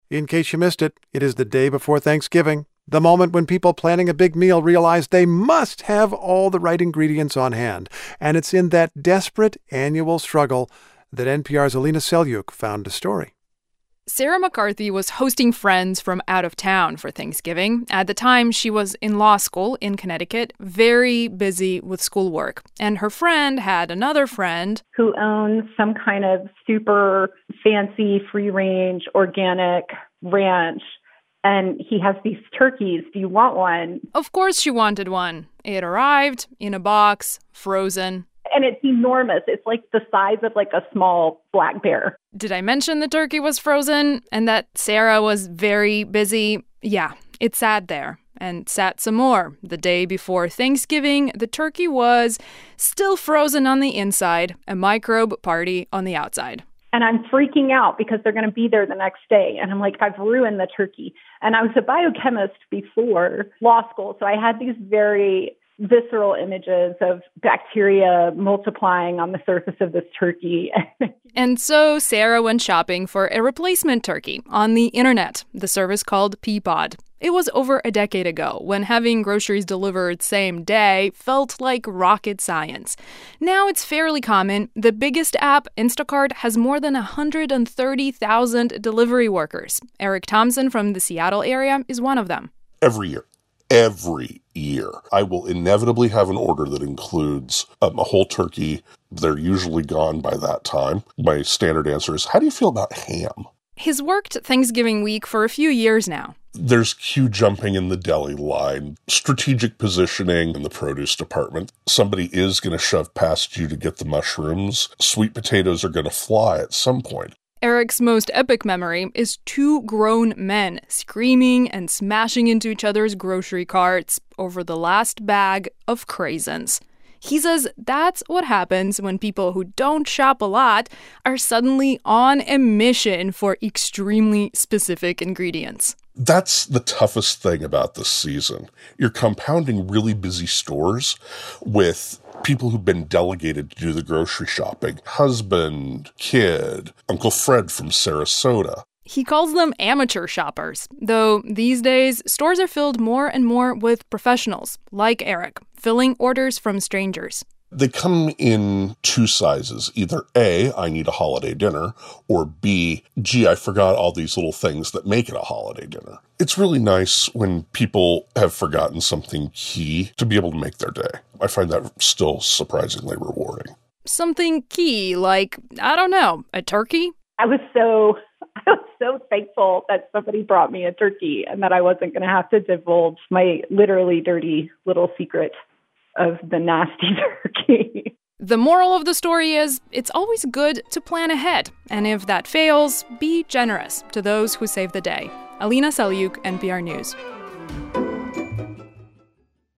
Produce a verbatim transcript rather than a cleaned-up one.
In case you missed it, it is the day before Thanksgiving, the moment when people planning a big meal realize they must have all the right ingredients on hand. And it's in that desperate annual struggle that N P R's Alina Selyukh found a story. Sarah McCarthy was hosting friends from out of town for Thanksgiving. At the time, she was in law school in Connecticut, very busy with schoolwork. And her friend had another friend who owns some kind of super fancy, free-range, organic ranch. And he has these turkeys. Do you want one? Of course she wanted one. It arrived in a box, frozen. And it's enormous. It's like the size of like a small black bear. Did I mention the turkey was frozen and that Sarah was very busy? Yeah, it sat there and sat some more. The day before Thanksgiving, the turkey was still frozen on the inside, a microbe party on the outside. And I'm freaking out because they're going to be there the next day. And I'm like, I've ruined the turkey. And I was a biochemist before law school, so I had these very visceral images of bacteria multiplying on the surface of this turkey. And so Sarah went shopping for a replacement turkey on the internet, the service called Peapod. It was over a decade ago when having groceries delivered same day felt like rocket science. Now it's fairly common. The biggest app, Instacart, has more than one hundred thirty thousand delivery workers. Eric Thompson from the Seattle area is one of them. Every year. Every year, I will inevitably have an order that includes um, a whole turkey. They're usually gone by that time. My standard answer is, how do you feel about ham? He's worked Thanksgiving week for a few years now. There's queue jumping in the deli line, strategic positioning in the produce department. Somebody is going to shove past you to get the mushrooms. Sweet potatoes are going to fly at some point. Eric's most epic memory is two grown men screaming and smashing into each other's grocery carts over the last bag of craisins. He says that's what happens when people who don't shop a lot are suddenly on a mission for extremely specific ingredients. That's the toughest thing about this season. You're compounding really busy stores with people who've been delegated to do the grocery shopping. Husband, kid, Uncle Fred from Sarasota. He calls them amateur shoppers, though these days stores are filled more and more with professionals, like Eric, filling orders from strangers. They come in two sizes. Either A, I need a holiday dinner, or B, gee, I forgot all these little things that make it a holiday dinner. It's really nice when people have forgotten something key to be able to make their day. I find that still surprisingly rewarding. Something key, like, I don't know, a turkey? I was so, I was so thankful that somebody brought me a turkey and that I wasn't going to have to divulge my literally dirty little secret of the nasty turkey. The moral of the story is, it's always good to plan ahead. And if that fails, be generous to those who save the day. Alina Selyukh, N P R News.